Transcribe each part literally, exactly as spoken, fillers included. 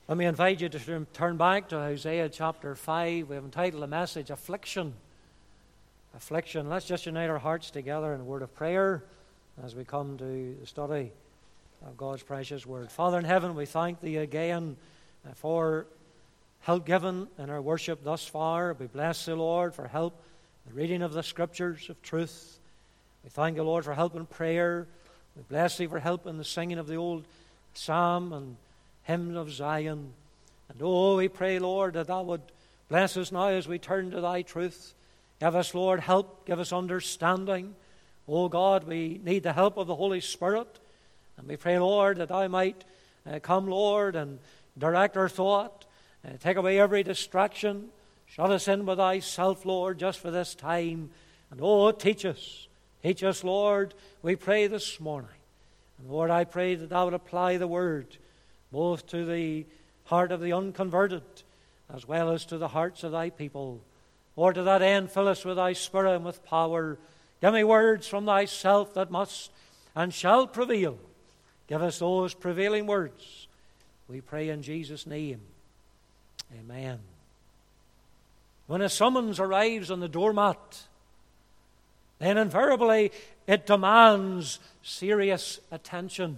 Let me invite you to turn back to Hosea chapter five. We have entitled the message, Affliction. Affliction. Let's just unite our hearts together in a word of prayer as we come to the study of God's precious word. Father in heaven, we thank Thee again for help given in our worship thus far. We bless Thee, Lord, for help in the reading of the Scriptures of truth. We thank Thee, Lord, for help in prayer. We bless Thee for help in the singing of the old psalm and hymn of Zion. And oh, we pray, Lord, that Thou would bless us now as we turn to Thy truth. Give us, Lord, help. Give us understanding. Oh, God, we need the help of the Holy Spirit. And we pray, Lord, that Thou might uh, come, Lord, and direct our thought. Uh, take away every distraction. Shut us in with Thyself, Lord, just for this time. And oh, teach us. Teach us, Lord, we pray this morning. And Lord, I pray that Thou would apply the word both to the heart of the unconverted as well as to the hearts of Thy people. Lord, to that end, fill us with Thy Spirit and with power. Give me words from Thyself that must and shall prevail. Give us those prevailing words. We pray in Jesus' name. Amen. When a summons arrives on the doormat, then invariably it demands serious attention.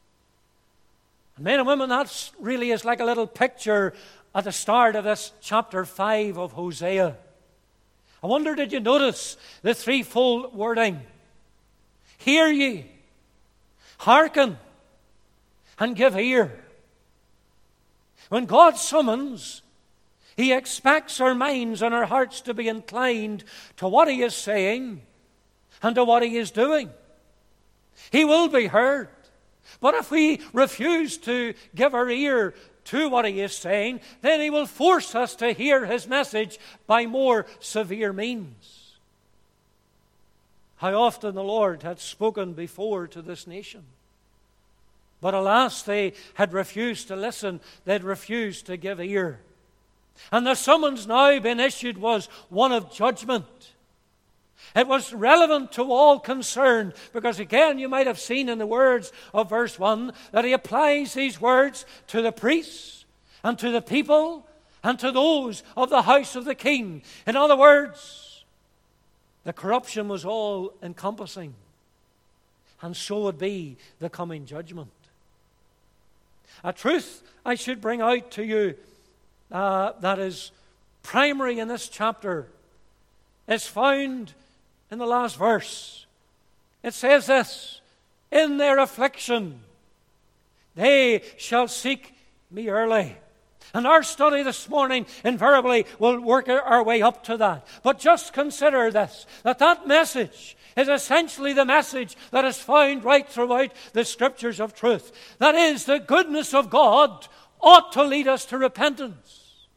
And men and women, that really is like a little picture at the start of this chapter five of Hosea. I wonder, did you notice the threefold wording? Hear ye, hearken, and give ear. When God summons, He expects our minds and our hearts to be inclined to what He is saying and to what He is doing. He will be heard. But if we refuse to give our ear to what He is saying, then He will force us to hear His message by more severe means. How often the Lord had spoken before to this nation. But alas, they had refused to listen. They had refused to give ear. And the summons now being issued was one of judgment. It was relevant to all concerned because, again, you might have seen in the words of verse one that he applies these words to the priests and to the people and to those of the house of the king. In other words, the corruption was all encompassing, and so would be the coming judgment. A truth I should bring out to you uh, that is primary in this chapter is found in the last verse. It says this: in their affliction they shall seek me early. And our study this morning invariably will work our way up to that. But just consider this, that that message is essentially the message that is found right throughout the Scriptures of truth. That is, the goodness of God ought to lead us to repentance.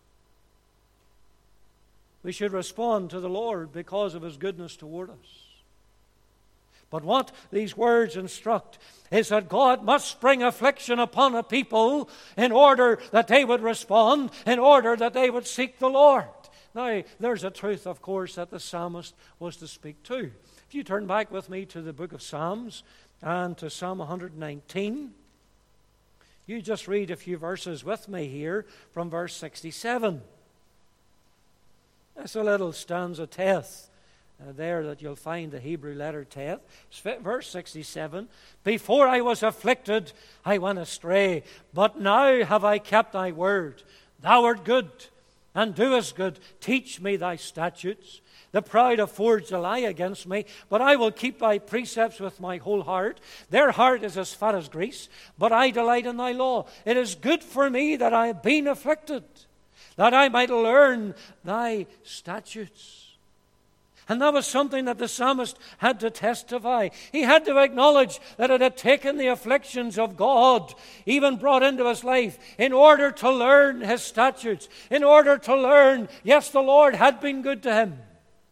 We should respond to the Lord because of His goodness toward us. But what these words instruct is that God must bring affliction upon a people in order that they would respond, in order that they would seek the Lord. Now, there's a truth, of course, that the psalmist was to speak to. If you turn back with me to the book of Psalms and to Psalm one nineteen, you just read a few verses with me here from verse sixty-seven. That's a little stanza teth uh, there that you'll find the Hebrew letter teth. Verse sixty-seven, before I was afflicted, I went astray, but now have I kept Thy word. Thou art good, and doest good. Teach me Thy statutes. The proud have forged a lie against me, but I will keep Thy precepts with my whole heart. Their heart is as fat as grease, but I delight in Thy law. It is good for me that I have been afflicted, that I might learn Thy statutes. And that was something that the psalmist had to testify. He had to acknowledge that it had taken the afflictions of God, even brought into his life, in order to learn His statutes, in order to learn, yes, the Lord had been good to him.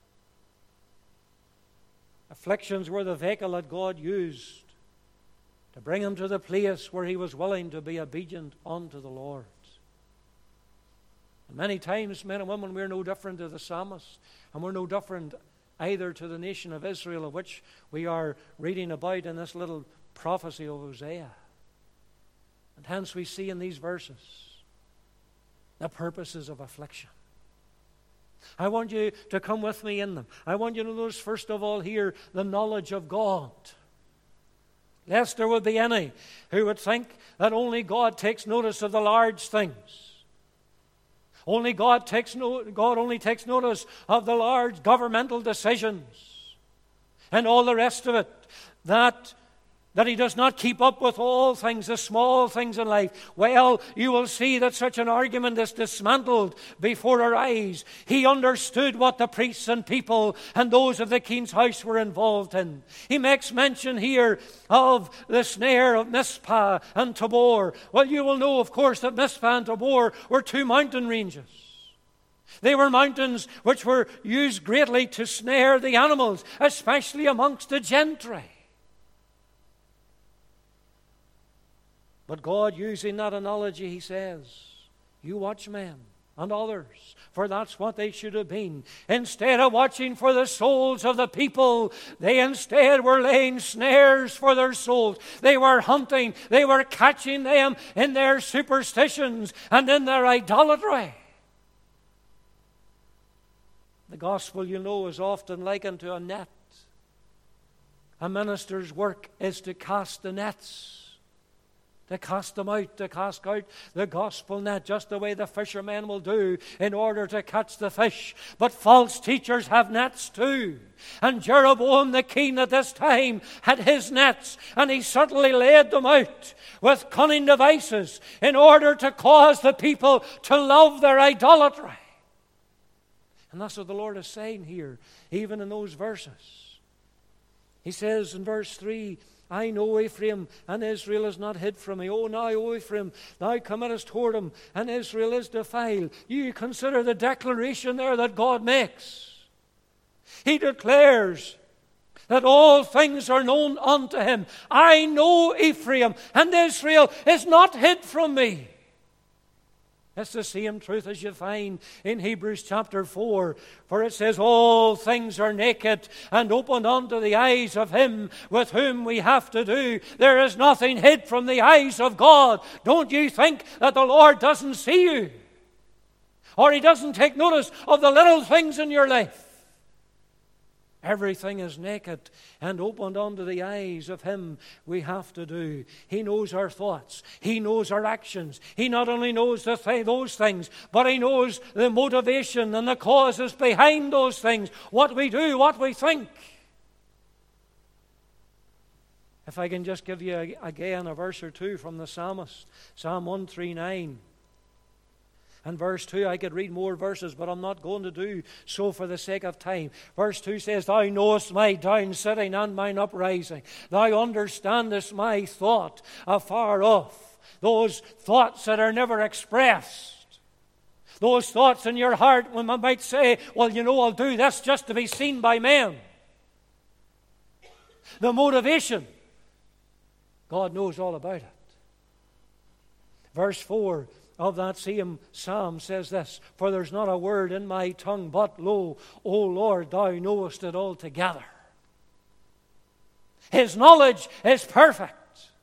Afflictions were the vehicle that God used to bring him to the place where he was willing to be obedient unto the Lord. And many times, men and women, we're no different to the psalmist, and we're no different either to the nation of Israel, of which we are reading about in this little prophecy of Hosea. And hence we see in these verses the purposes of affliction. I want you to come with me in them. I want you to notice, first of all, here, the knowledge of God. Lest there would be any who would think that only God takes notice of the large things. Only God takes no, God only takes notice of the large governmental decisions and all the rest of it. That That he does not keep up with all things, the small things in life. Well, you will see that such an argument is dismantled before our eyes. He understood what the priests and people and those of the king's house were involved in. He makes mention here of the snare of Mizpah and Tabor. Well, you will know, of course, that Mizpah and Tabor were two mountain ranges. They were mountains which were used greatly to snare the animals, especially amongst the gentry. But God, using that analogy, he says, you watchmen and others, for that's what they should have been. Instead of watching for the souls of the people, they instead were laying snares for their souls. They were hunting, they were catching them in their superstitions and in their idolatry. The gospel, you know, is often likened to a net. A minister's work is to cast the nets. To cast them out, to cast out the gospel net, just the way the fishermen will do in order to catch the fish. But false teachers have nets too. And Jeroboam the king at this time had his nets, and he certainly laid them out with cunning devices in order to cause the people to love their idolatry. And that's what the Lord is saying here, even in those verses. He says in verse three, I know Ephraim, and Israel is not hid from me. Oh, now, O Ephraim, thou committest whoredom, and Israel is defiled. You consider the declaration there that God makes. He declares that all things are known unto him. I know Ephraim, and Israel is not hid from me. It's the same truth as you find in Hebrews chapter four, for it says, all things are naked and opened unto the eyes of him with whom we have to do. There is nothing hid from the eyes of God. Don't you think that the Lord doesn't see you? Or he doesn't take notice of the little things in your life? Everything is naked and opened unto the eyes of him we have to do. He knows our thoughts. He knows our actions. He not only knows the th- those things, but he knows the motivation and the causes behind those things. What we do, what we think. If I can just give you again a verse or two from the psalmist. Psalm one thirty-nine. And verse two, I could read more verses, but I'm not going to do so for the sake of time. Verse two says, Thou knowest my down sitting and mine uprising. Thou understandest my thought afar off. Those thoughts that are never expressed. Those thoughts in your heart when one might say, well, you know, I'll do this just to be seen by men. The motivation, God knows all about it. Verse four of that same psalm says this, For there's not a word in my tongue, but lo, O Lord, thou knowest it altogether. His knowledge is perfect.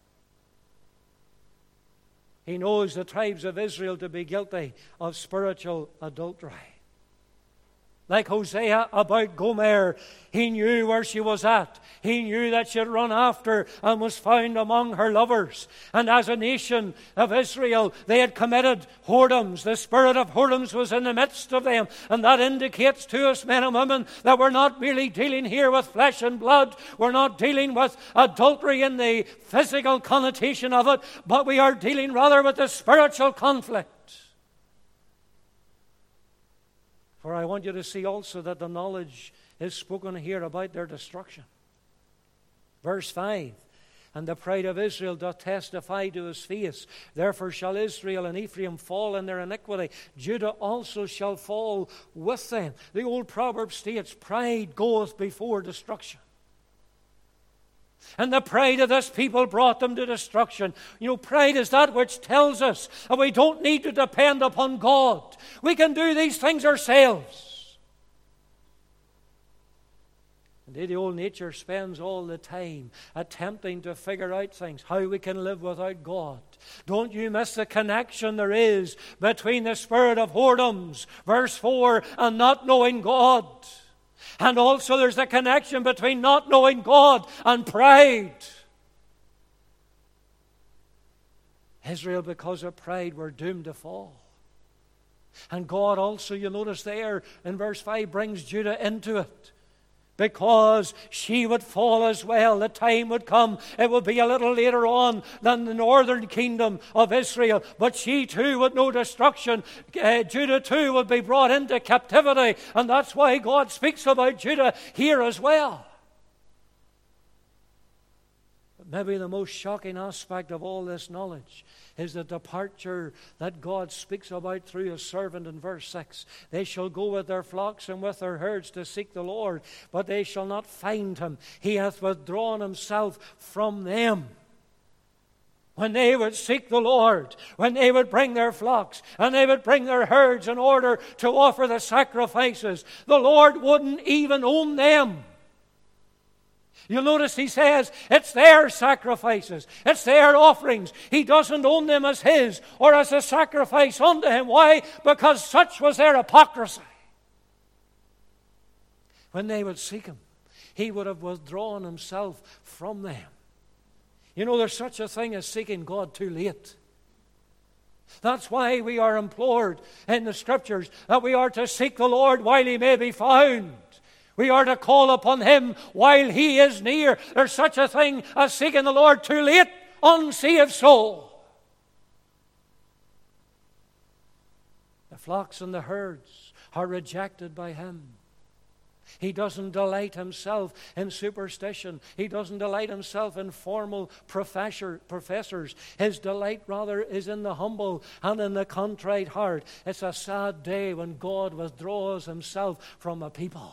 He knows the tribes of Israel to be guilty of spiritual adultery. Like Hosea about Gomer, he knew where she was at. He knew that she had run after and was found among her lovers. And as a nation of Israel, they had committed whoredoms. The spirit of whoredoms was in the midst of them. And that indicates to us, men and women, that we're not merely dealing here with flesh and blood. We're not dealing with adultery in the physical connotation of it, but we are dealing rather with the spiritual conflict. For I want you to see also that the knowledge is spoken here about their destruction. Verse five, And the pride of Israel doth testify to his face. Therefore shall Israel and Ephraim fall in their iniquity. Judah also shall fall with them. The old proverb states, pride goeth before destruction. And the pride of this people brought them to destruction. You know, pride is that which tells us that we don't need to depend upon God. We can do these things ourselves. Indeed, the old nature spends all the time attempting to figure out things, how we can live without God. Don't you miss the connection there is between the spirit of whoredoms, verse four, and not knowing God. And also there's the connection between not knowing God and pride. Israel, because of pride, were doomed to fall. And God also, you notice there in verse five, brings Judah into it. Because she would fall as well. The time would come. It would be a little later on than the northern kingdom of Israel. But she too would know destruction. Uh, Judah too would be brought into captivity. And that's why God speaks about Judah here as well. But maybe the most shocking aspect of all this knowledge is the departure that God speaks about through His servant in verse six. They shall go with their flocks and with their herds to seek the Lord, but they shall not find Him. He hath withdrawn Himself from them. When they would seek the Lord, when they would bring their flocks and they would bring their herds in order to offer the sacrifices, the Lord wouldn't even own them. You'll notice He says it's their sacrifices, it's their offerings. He doesn't own them as His or as a sacrifice unto Him. Why? Because such was their hypocrisy. When they would seek Him, He would have withdrawn Himself from them. You know, there's such a thing as seeking God too late. That's why we are implored in the Scriptures that we are to seek the Lord while He may be found. We are to call upon Him while He is near. There's such a thing as seeking the Lord too late, unsaved soul. The flocks and the herds are rejected by Him. He doesn't delight Himself in superstition. He doesn't delight Himself in formal professor, professors. His delight rather is in the humble and in the contrite heart. It's a sad day when God withdraws Himself from a people.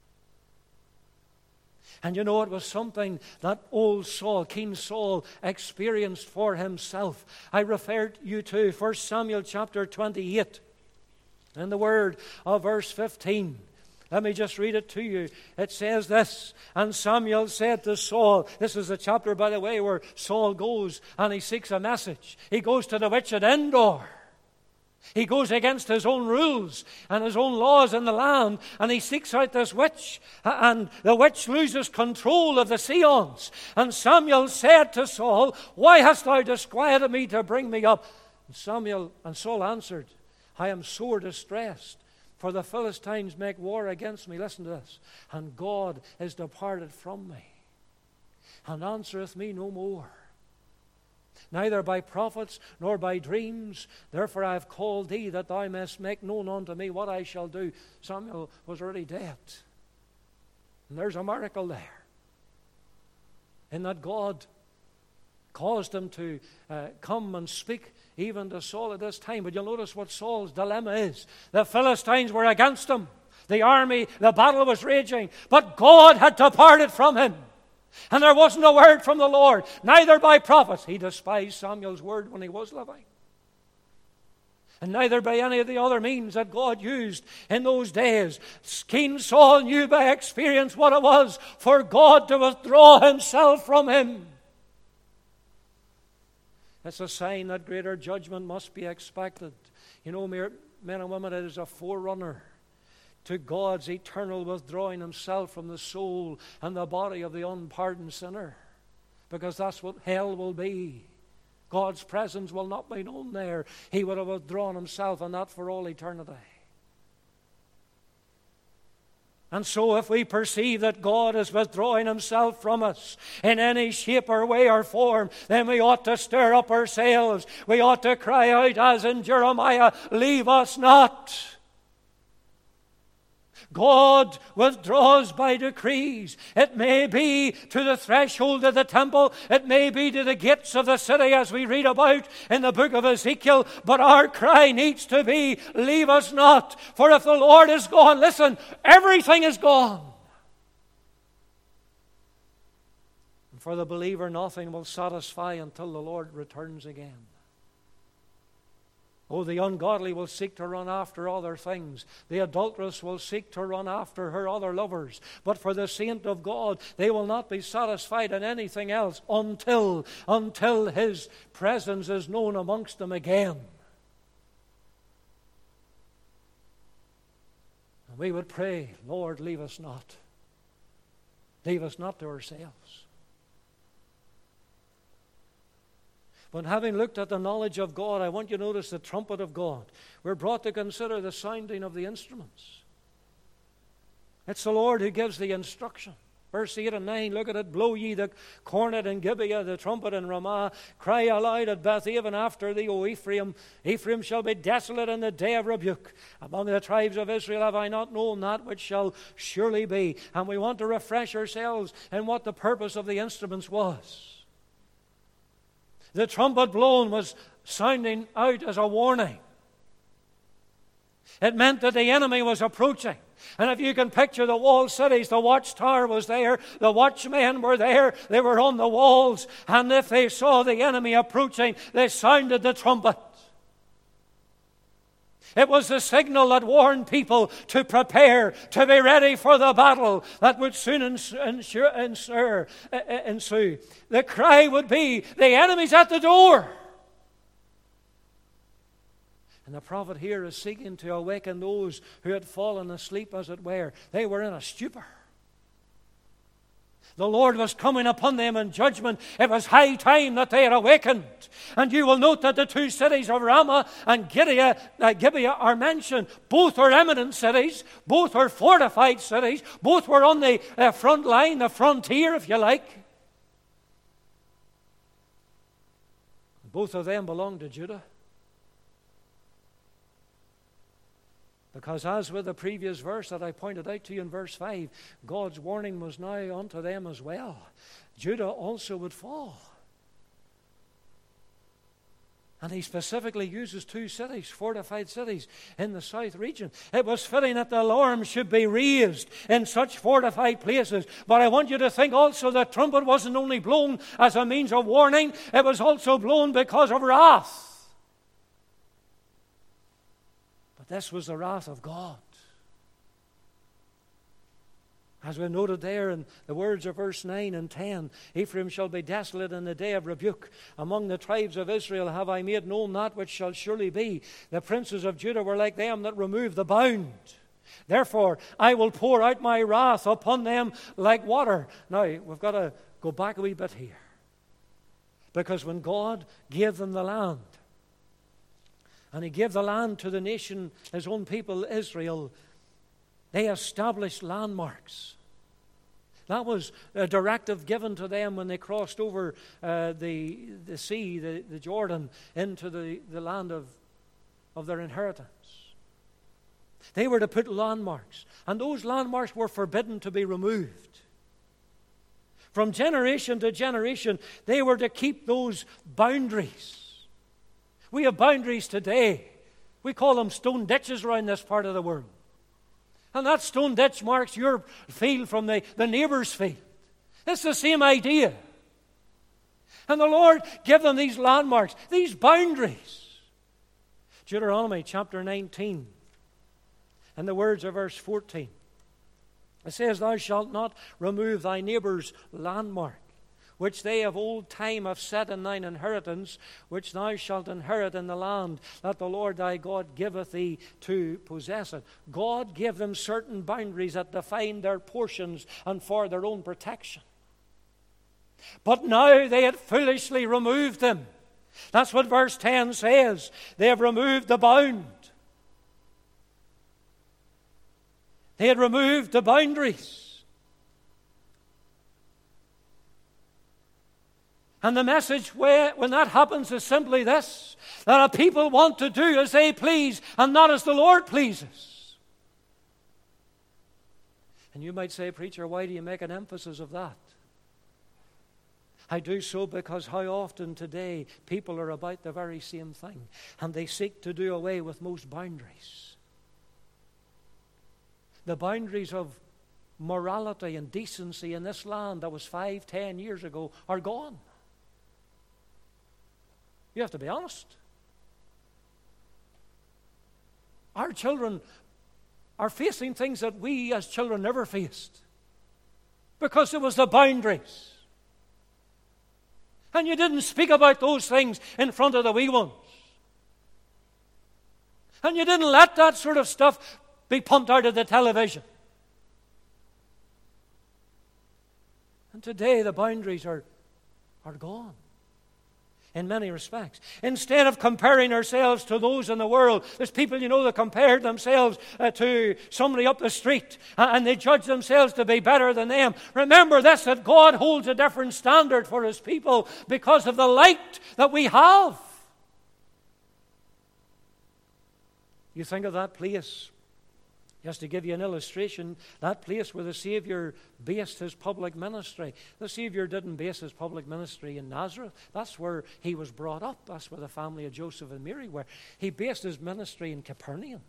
And you know, it was something that old Saul, King Saul, experienced for himself. I referred you to First Samuel chapter twenty-eight. In the word of verse fifteen. Let me just read it to you. It says this, and Samuel said to Saul, this is the chapter, by the way, where Saul goes and he seeks a message. He goes to the witch at Endor. He goes against his own rules and his own laws in the land, and he seeks out this witch, and the witch loses control of the Seons. And Samuel said to Saul, why hast thou disquieted me to bring me up? And Samuel and Saul answered, I am sore distressed, for the Philistines make war against me. Listen to this. And God is departed from me, and answereth me no more, neither by prophets nor by dreams. Therefore I have called thee, that thou mayest make known unto me what I shall do. Samuel was already dead. And there's a miracle there, in that God caused him to uh, come and speak even to Saul at this time. But you'll notice what Saul's dilemma is. The Philistines were against him. The army, the battle was raging. But God had departed from him. And there wasn't a word from the Lord, neither by prophets. He despised Samuel's word when he was living. And neither by any of the other means that God used in those days. King Saul knew by experience what it was for God to withdraw Himself from him. It's a sign that greater judgment must be expected. You know, men and women, it is a forerunner to God's eternal withdrawing Himself from the soul and the body of the unpardoned sinner. Because that's what hell will be. God's presence will not be known there. He would have withdrawn Himself, and that for all eternity. And so if we perceive that God is withdrawing Himself from us in any shape or way or form, then we ought to stir up ourselves. We ought to cry out as in Jeremiah, leave us not. God withdraws by decrees. It may be to the threshold of the temple. It may be to the gates of the city, as we read about in the book of Ezekiel. But our cry needs to be, leave us not. For if the Lord is gone, listen, everything is gone. And for the believer, nothing will satisfy until the Lord returns again. Oh, the ungodly will seek to run after other things. The adulteress will seek to run after her other lovers. But for the saint of God, they will not be satisfied in anything else until, until His presence is known amongst them again. And we would pray, Lord, leave us not. Leave us not to ourselves. But having looked at the knowledge of God, I want you to notice the trumpet of God. We're brought to consider the sounding of the instruments. It's the Lord who gives the instruction. Verse eight and nine, look at it. Blow ye the cornet in Gibeah, the trumpet in Ramah. Cry aloud at Bethaven after thee, O Ephraim. Ephraim shall be desolate in the day of rebuke. Among the tribes of Israel have I not known that which shall surely be. And we want to refresh ourselves in what the purpose of the instruments was. The trumpet blown was sounding out as a warning. It meant that the enemy was approaching. And if you can picture the walled cities, the watchtower was there, the watchmen were there, they were on the walls, and if they saw the enemy approaching, they sounded the trumpet. It was the signal that warned people to prepare, to be ready for the battle that would soon ensue. The cry would be, the enemy's at the door. And the prophet here is seeking to awaken those who had fallen asleep, as it were. They were in a stupor. The Lord was coming upon them in judgment. It was high time that they had awakened. And you will note that the two cities of Ramah and Gibeah, uh, Gibeah are mentioned. Both are eminent cities. Both are fortified cities. Both were on the uh, front line, the frontier, if you like. Both of them belonged to Judah. Because as with the previous verse that I pointed out to you in verse five, God's warning was now unto them as well. Judah also would fall. And He specifically uses two cities, fortified cities, in the south region. It was fitting that the alarm should be raised in such fortified places. But I want you to think also that trumpet wasn't only blown as a means of warning, it was also blown because of wrath. This was the wrath of God. As we noted there in the words of verse nine and ten, Ephraim shall be desolate in the day of rebuke. Among the tribes of Israel have I made known that which shall surely be. The princes of Judah were like them that remove the bound. Therefore, I will pour out my wrath upon them like water. Now, we've got to go back a wee bit here. Because when God gave them the land, and He gave the land to the nation, His own people, Israel, they established landmarks. That was a directive given to them when they crossed over uh, the, the sea, the, the Jordan, into the, the land of, of their inheritance. They were to put landmarks, and those landmarks were forbidden to be removed. From generation to generation, they were to keep those boundaries. We have boundaries today. We call them stone ditches around this part of the world. And that stone ditch marks your field from the, the neighbour's field. It's the same idea. And the Lord gave them these landmarks, these boundaries. Deuteronomy chapter nineteen, and the words of verse fourteen. It says, Thou shalt not remove thy neighbour's landmark, which they of old time have set in thine inheritance, which thou shalt inherit in the land that the Lord thy God giveth thee to possess it. God gave them certain boundaries that defined their portions and for their own protection. But now they had foolishly removed them. That's what verse ten says. They have removed the bound. They had removed the boundaries. And the message when that happens is simply this, that a people want to do as they please and not as the Lord pleases. And you might say, Preacher, why do you make an emphasis of that? I do so because how often today people are about the very same thing, and they seek to do away with most boundaries. The boundaries of morality and decency in this land that was five, ten years ago are gone. You have to be honest. Our children are facing things that we as children never faced because it was the boundaries. And you didn't speak about those things in front of the wee ones. And you didn't let that sort of stuff be pumped out of the television. And today the boundaries are, are gone in many respects. Instead of comparing ourselves to those in the world, there's people, you know, that compare themselves uh, to somebody up the street uh, and they judge themselves to be better than them. Remember this, that God holds a different standard for His people because of the light that we have. You think of that place, just to give you an illustration, that place where the Savior based His public ministry. The Savior didn't base His public ministry in Nazareth. That's where He was brought up. That's where the family of Joseph and Mary were. He based His ministry in Capernaum.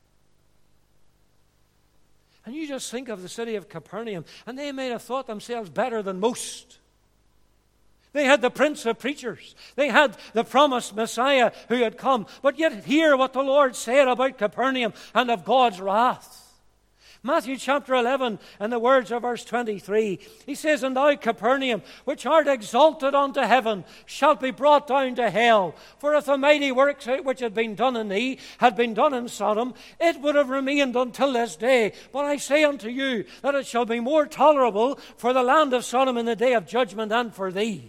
And you just think of the city of Capernaum, and they may have thought themselves better than most. They had the Prince of Preachers. They had the promised Messiah who had come. But yet hear what the Lord said about Capernaum and of God's wrath. Matthew chapter eleven, and the words of verse twenty-three. He says, "And thou, Capernaum, which art exalted unto heaven, shalt be brought down to hell. For if the mighty works which had been done in thee had been done in Sodom, it would have remained until this day. But I say unto you, that it shall be more tolerable for the land of Sodom in the day of judgment than for thee."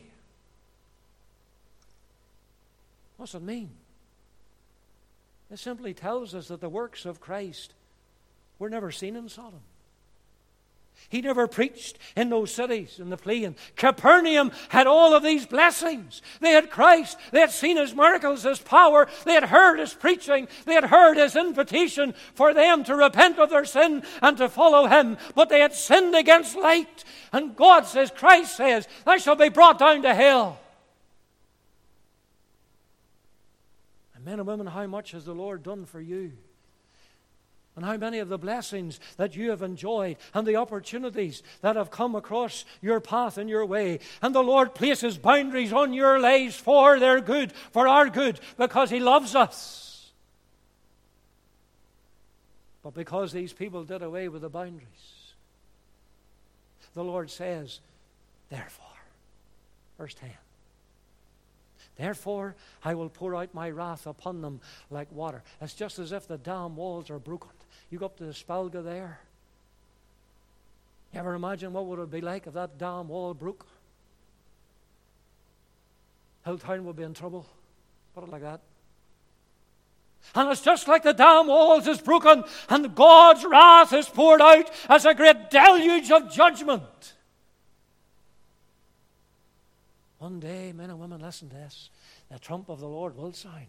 What's it mean? It simply tells us that the works of Christ were never seen in Sodom. He never preached in those cities in the plain. Capernaum had all of these blessings. They had Christ. They had seen His miracles, His power. They had heard His preaching. They had heard His invitation for them to repent of their sin and to follow Him. But they had sinned against light. And God says, Christ says, "Thou shalt be brought down to hell." Men and women, how much has the Lord done for you? And how many of the blessings that you have enjoyed and the opportunities that have come across your path and your way. And the Lord places boundaries on your lives for their good, for our good, because He loves us. But because these people did away with the boundaries, the Lord says, therefore, verse ten, "Therefore I will pour out my wrath upon them like water." It's just as if the dam walls are broken. You go up to the Spalga there. You ever imagine what would it be like if that dam wall broke? Hilltown would be in trouble. Put it like that. And it's just like the dam walls is broken and God's wrath is poured out as a great deluge of judgment. One day, men and women, listen to this. The trump of the Lord will sound.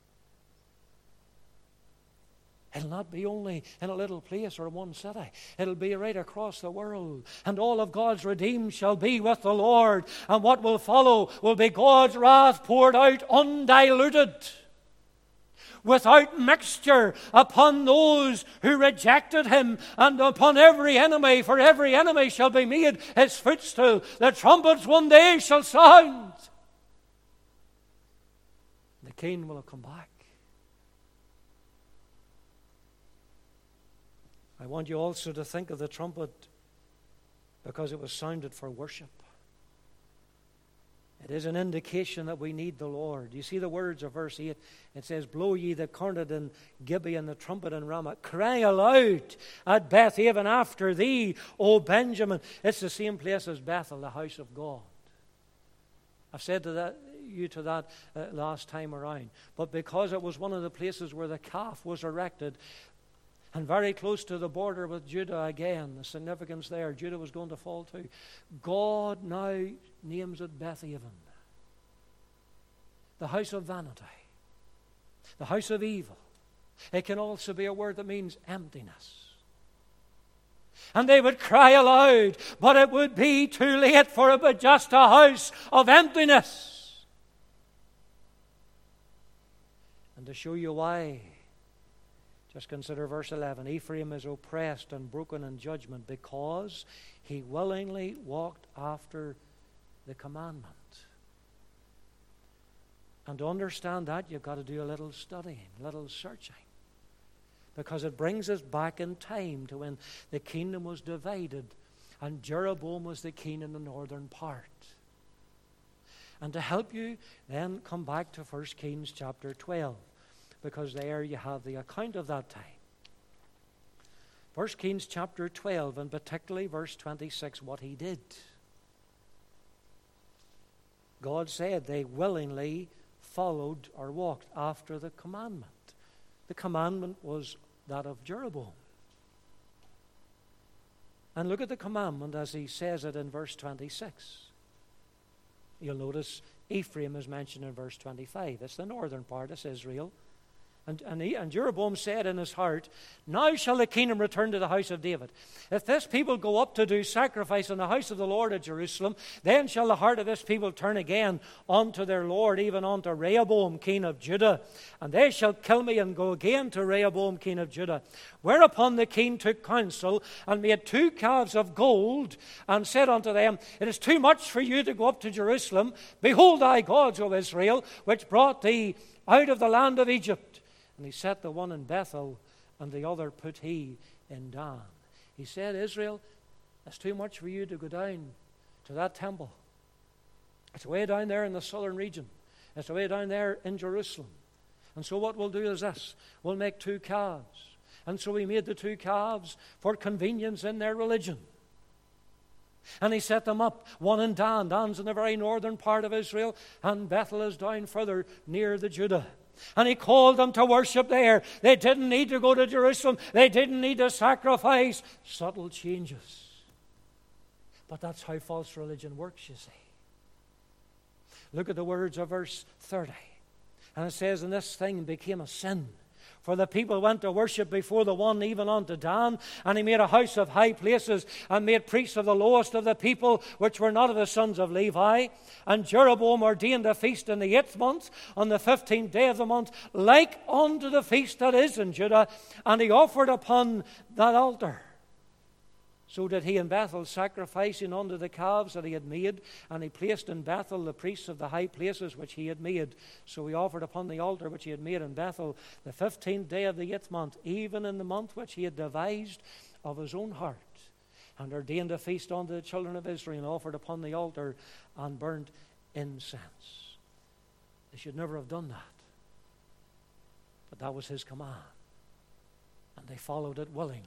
It'll not be only in a little place or one city. It'll be right across the world. And all of God's redeemed shall be with the Lord. And what will follow will be God's wrath poured out undiluted, without mixture, upon those who rejected Him and upon every enemy. For every enemy shall be made His footstool. The trumpets one day shall sound. The King will have come back. I want you also to think of the trumpet because it was sounded for worship. It is an indication that we need the Lord. You see the words of verse eight. It says, "Blow ye the cornet in Gibeon, the trumpet in Ramah. Cry aloud at Bethaven after thee, O Benjamin." It's the same place as Bethel, the house of God. I've said to that, you to that uh, last time around. But because it was one of the places where the calf was erected, and very close to the border with Judah again, the significance there, Judah was going to fall too. God now names it Bethaven, the house of vanity, the house of evil. It can also be a word that means emptiness. And they would cry aloud, but it would be too late, for it would just a house of emptiness. And to show you why, just consider verse eleven. "Ephraim is oppressed and broken in judgment because he willingly walked after the commandment." And to understand that, you've got to do a little studying, a little searching. because it brings us back in time to when the kingdom was divided and Jeroboam was the king in the northern part. And to help you, then come back to First Kings chapter twelve, because there you have the account of that time. First Kings chapter twelve, and particularly verse twenty-six, what he did. God said they willingly followed or walked after the commandment. The commandment was that of Jeroboam. And look at the commandment as he says it in verse twenty-six. You'll notice Ephraim is mentioned in verse twenty-five. It's the northern part, it's Israel. And, and, he, and Jeroboam said in his heart, now shall the kingdom return to the house of David. If this people go up to do sacrifice in the house of the Lord at Jerusalem, then shall the heart of this people turn again unto their Lord, even unto Rehoboam, king of Judah. And they shall kill me and go again to Rehoboam, king of Judah. Whereupon the king took counsel and made two calves of gold and said unto them, it is too much for you to go up to Jerusalem. Behold thy gods, O Israel, which brought thee out of the land of Egypt. And he set the one in Bethel, and the other put he in Dan. He said, Israel, it's too much for you to go down to that temple. It's way down there in the southern region. It's way down there in Jerusalem. And so what we'll do is this. We'll make two calves. And so he made the two calves for convenience in their religion. And he set them up, one in Dan. Dan's in the very northern part of Israel, and Bethel is down further near the Judah. And he called them to worship there. They didn't need to go to Jerusalem. They didn't need to sacrifice. Subtle changes. But that's how false religion works, you see. Look at the words of verse thirty. And it says, and this thing became a sin. For the people went to worship before the one, even unto Dan. And he made a house of high places, and made priests of the lowest of the people, which were not of the sons of Levi. And Jeroboam ordained a feast in the eighth month, on the fifteenth day of the month, like unto the feast that is in Judah. And he offered upon that altar. So did he in Bethel, sacrificing unto the calves that he had made. And he placed in Bethel the priests of the high places which he had made. So he offered upon the altar which he had made in Bethel the fifteenth day of the eighth month, even in the month which he had devised of his own heart. And ordained a feast unto the children of Israel, and offered upon the altar and burnt incense. They should never have done that. But that was his command. And they followed it willingly.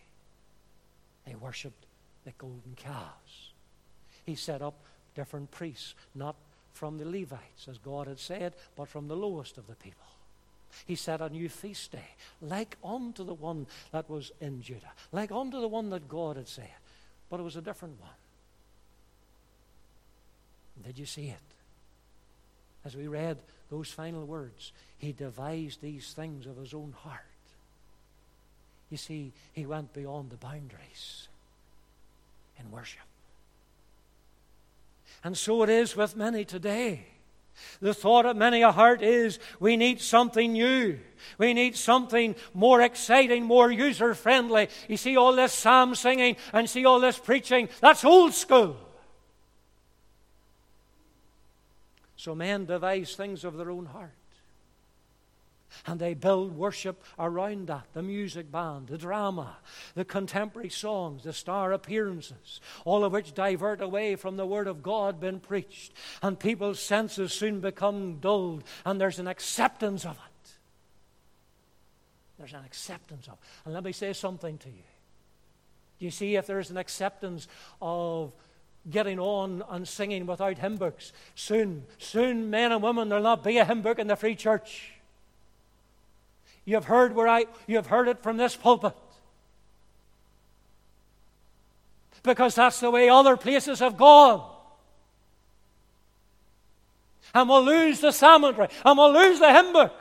They worshipped the golden calves. He set up different priests, not from the Levites, as God had said, but from the lowest of the people. He set a new feast day, like unto the one that was in Judah, like unto the one that God had said, but it was a different one. Did you see it? As we read those final words, he devised these things of his own heart. You see, he went beyond the boundaries in worship. And so it is with many today. The thought of many a heart is, we need something new. We need something more exciting, more user-friendly. You see all this psalm singing and see all this preaching, that's old school. So men devise things of their own heart. And they build worship around that. The music band, the drama, the contemporary songs, the star appearances, all of which divert away from the Word of God being preached. And people's senses soon become dulled, and there's an acceptance of it. There's an acceptance of it. And let me say something to you. You see, if there's an acceptance of getting on and singing without hymn books, soon, soon men and women, there'll not be a hymn book in the free church. You've heard where I you've heard it from this pulpit. Because that's the way other places have gone. And we'll lose the psalmody, and we'll lose the hymn book.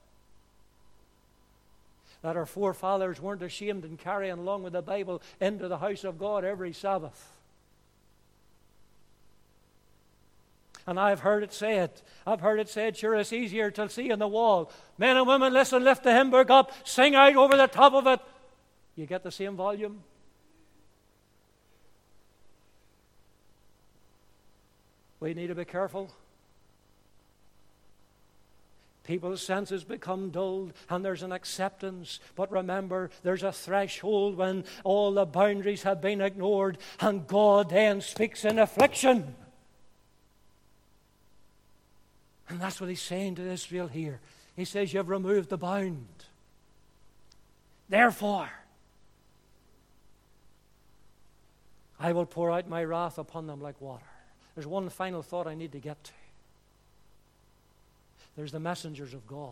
That our forefathers weren't ashamed in carrying along with the Bible into the house of God every Sabbath. And I've heard it said, I've heard it said, sure, it's easier to see on the wall. Men and women, listen, lift the hymn book up, sing out over the top of it. You get the same volume. We need to be careful. People's senses become dulled and there's an acceptance. But remember, there's a threshold when all the boundaries have been ignored and God then speaks in affliction. And that's what he's saying to Israel here. He says, you've removed the bound. Therefore, I will pour out my wrath upon them like water. There's one final thought I need to get to. There's the messengers of God.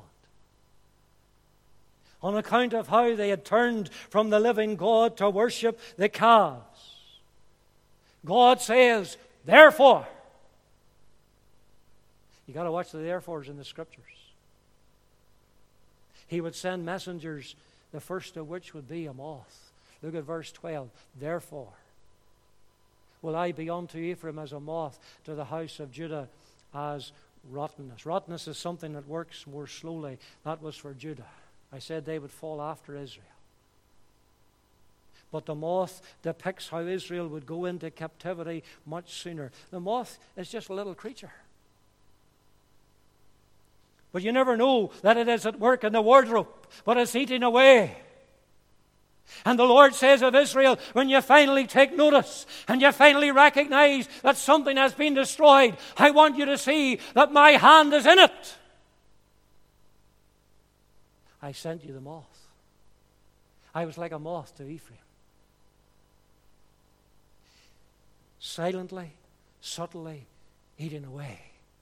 On account of how they had turned from the living God to worship the calves, God says, therefore. You got to watch the therefores in the Scriptures. He would send messengers, the first of which would be a moth. Look at verse twelve. Therefore, will I be unto Ephraim as a moth, to the house of Judah as rottenness. Rottenness is something that works more slowly. That was for Judah. I said they would fall after Israel. But the moth depicts how Israel would go into captivity much sooner. The moth is just a little creature. But you never know that it is at work in the wardrobe, but it's eating away. And the Lord says of Israel, when you finally take notice and you finally recognize that something has been destroyed, I want you to see that my hand is in it. I sent you the moth. I was like a moth to Ephraim. Silently, subtly eating away.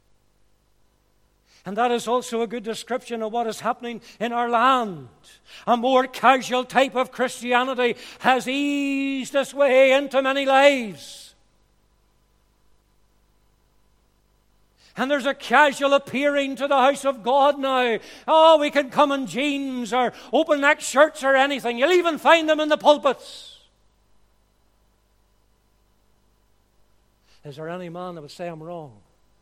And that is also a good description of what is happening in our land. A more casual type of Christianity has eased its way into many lives. And there's a casual appearing to the house of God now. Oh, we can come in jeans or open-neck shirts or anything. You'll even find them in the pulpits. Is there any man that would say I'm wrong?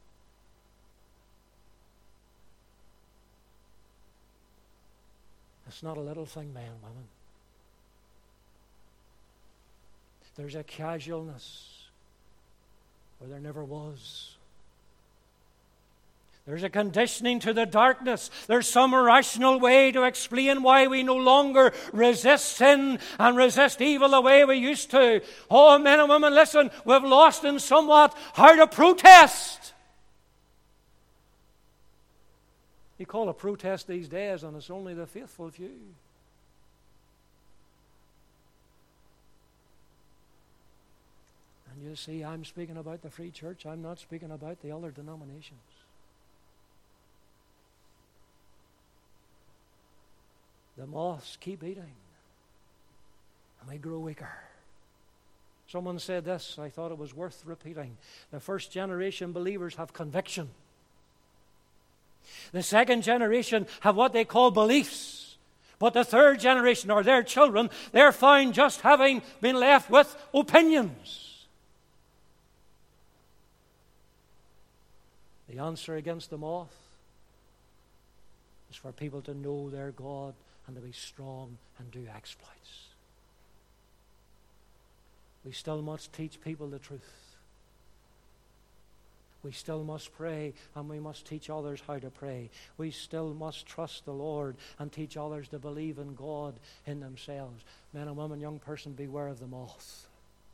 It's not a little thing, men and women. There's a casualness where there never was. There's a conditioning to the darkness. There's some irrational way to explain why we no longer resist sin and resist evil the way we used to. Oh, men and women, listen, we've lost in somewhat how to protest. You call a protest these days, and it's only the faithful few. And you see, I'm speaking about the free church. I'm not speaking about the other denominations. The moths keep eating, and they grow weaker. Someone said this, I thought it was worth repeating. The first generation believers have conviction. The second generation have what they call beliefs. But the third generation, or their children, they're found just having been left with opinions. The answer against the moth is for people to know their God and to be strong and do exploits. We still must teach people the truth. We still must pray, and we must teach others how to pray. We still must trust the Lord and teach others to believe in God in themselves. Men and women, young person, beware of the moth.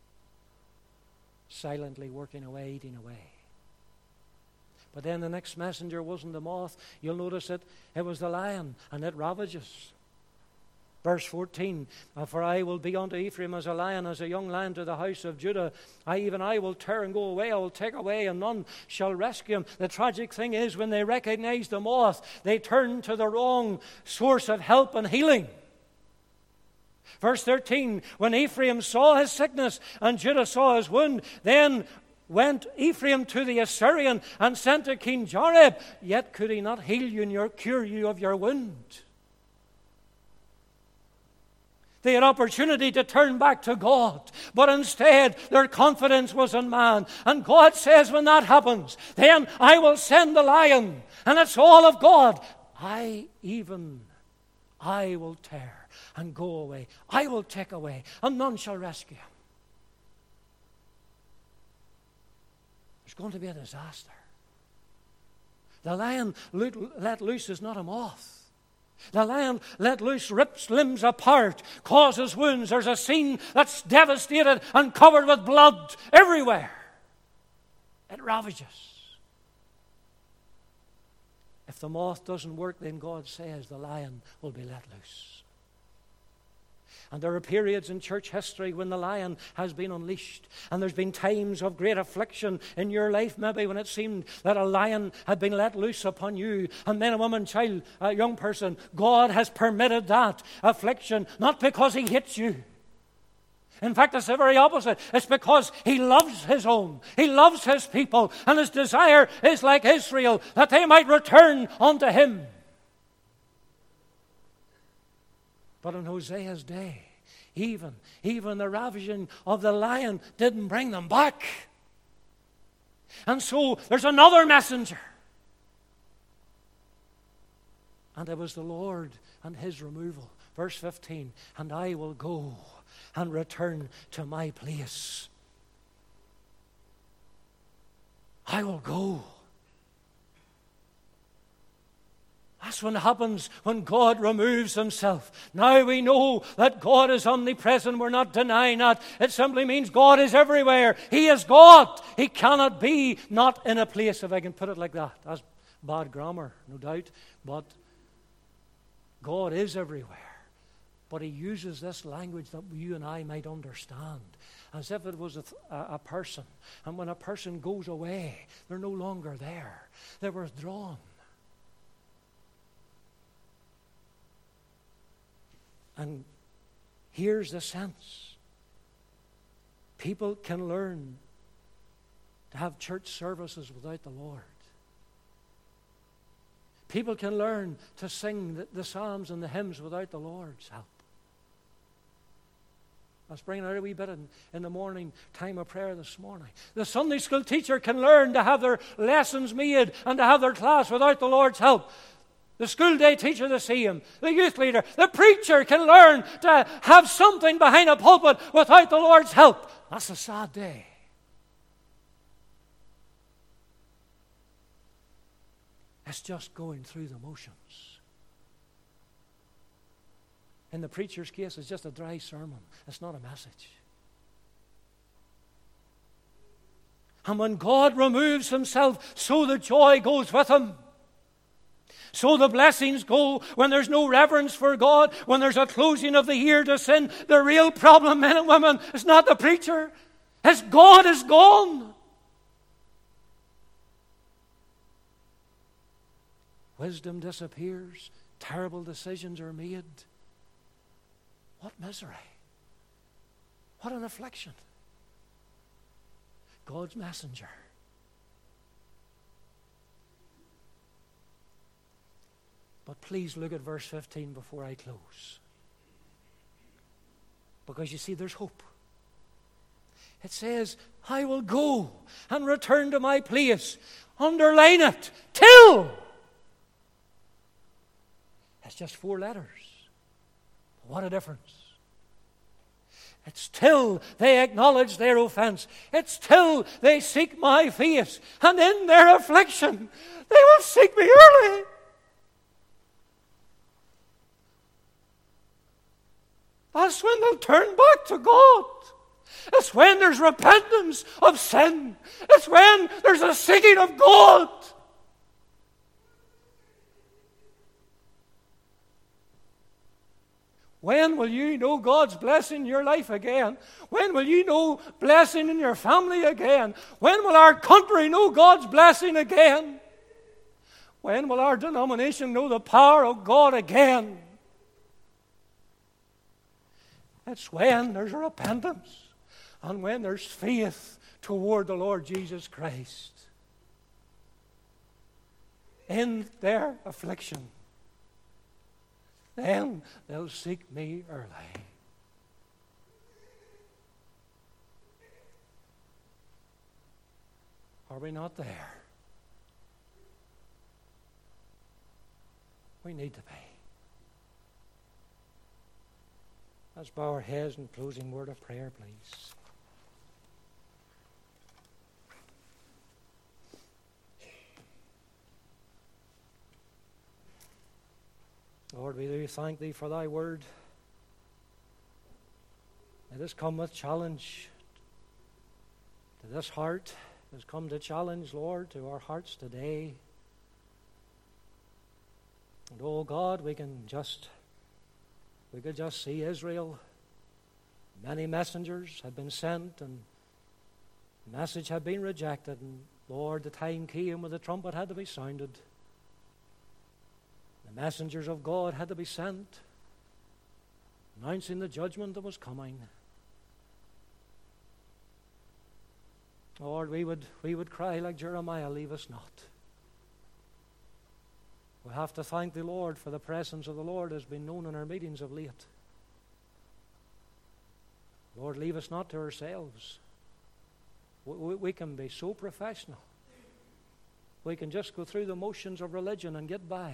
Silently working away, eating away. But then the next messenger wasn't the moth. You'll notice it, it was the lion, and it ravages. Verse fourteen, for I will be unto Ephraim as a lion, as a young lion to the house of Judah. I, even I, will tear and go away. I will take away, and none shall rescue him. The tragic thing is, when they recognize the moth, they turn to the wrong source of help and healing. Verse thirteen, when Ephraim saw his sickness and Judah saw his wound, then went Ephraim to the Assyrian and sent to King Jareb. Yet could he not heal you nor cure you of your wound. They had opportunity to turn back to God, but instead their confidence was in man. And God says, when that happens, then I will send the lion, and it's all of God. I even, I will tear and go away. I will take away, and none shall rescue him. There's going to be a disaster. The lion let loose is not a moth. The lion let loose rips limbs apart, causes wounds. There's a scene that's devastated and covered with blood everywhere. It ravages. If the moth doesn't work, then God says the lion will be let loose. And there are periods in church history when the lion has been unleashed. And there's been times of great affliction in your life, maybe when it seemed that a lion had been let loose upon you. And man, a woman, child, a young person, God has permitted that affliction, not because He hates you. In fact, it's the very opposite. It's because He loves His own. He loves His people. And His desire is like Israel, that they might return unto Him. But in Hosea's day, even, even the ravaging of the lion didn't bring them back. And so there's another messenger. And it was the Lord and His removal. Verse fifteen, and I will go and return to my place. I will go. That's what happens when God removes Himself. Now we know that God is omnipresent. We're not denying that. It simply means God is everywhere. He is God. He cannot be not in a place, if I can put it like that. That's bad grammar, no doubt. But God is everywhere. But He uses this language that you and I might understand, as if it was a, a person. And when a person goes away, they're no longer there. They're withdrawn. And here's the sense. People can learn to have church services without the Lord. People can learn to sing the, the psalms and the hymns without the Lord's help. I was bringing out a wee bit in, in the morning time of prayer this morning. The Sunday school teacher can learn to have their lessons made and to have their class without the Lord's help. The school day teacher the same. The youth leader. The preacher can learn to have something behind a pulpit without the Lord's help. That's a sad day. It's just going through the motions. In the preacher's case, it's just a dry sermon. It's not a message. And when God removes Himself, so the joy goes with Him. So the blessings go when there's no reverence for God, when there's a closing of the ear to sin. The real problem, men and women, is not the preacher. It's God is gone. Wisdom disappears. Terrible decisions are made. What misery. What an affliction. God's messenger. But please look at verse fifteen before I close. Because you see, there's hope. It says, I will go and return to my place. Underline it. Till. It's just four letters. What a difference. It's till they acknowledge their offense. It's till they seek my face. And in their affliction, they will seek me early. That's when they'll turn back to God. It's when there's repentance of sin. It's when there's a seeking of God. When will you know God's blessing in your life again? When will you know blessing in your family again? When will our country know God's blessing again? When will our denomination know the power of God again? It's when there's repentance and when there's faith toward the Lord Jesus Christ. In their affliction, then they'll seek me early. Are we not there? We need to be. Let's bow our heads in closing word of prayer, please. Lord, we do thank Thee for Thy word. It has come with challenge to this heart. It has come to challenge, Lord, to our hearts today. And oh God, we can just, we could just see Israel. Many messengers had been sent and the message had been rejected. And Lord, the time came when the trumpet had to be sounded. The messengers of God had to be sent, announcing the judgment that was coming. Lord, we would, we would cry like Jeremiah, leave us not. We have to thank the Lord for the presence of the Lord has been known in our meetings of late. Lord, leave us not to ourselves. We, we, we can be so professional. We can just go through the motions of religion and get by.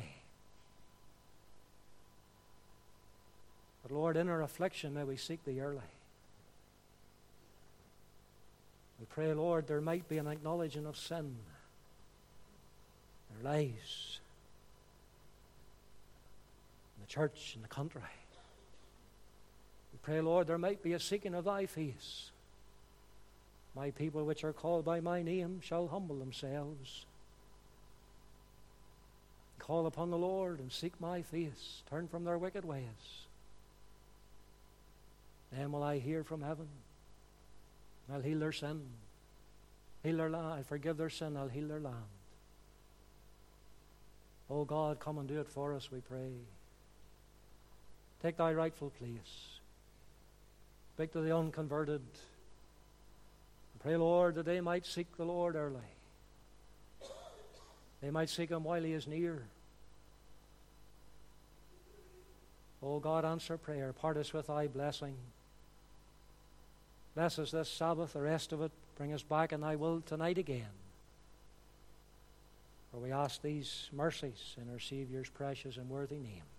But Lord, in our affliction, may we seek Thee early. We pray, Lord, there might be an acknowledging of sin in our lives, in the church, in the country. We pray, Lord, there might be a seeking of Thy face. My people which are called by My name shall humble themselves. Call upon the Lord and seek My face. Turn from their wicked ways. Then will I hear from heaven. I'll heal their sin. Heal their land. I'll forgive their sin. I'll heal their land. Oh God, come and do it for us, we pray. Take Thy rightful place. Speak to the unconverted. Pray, Lord, that they might seek the Lord early. They might seek Him while He is near. Oh God, answer prayer. Part us with Thy blessing. Bless us this Sabbath, the rest of it. Bring us back in Thy will tonight again. For we ask these mercies in our Saviour's precious and worthy name.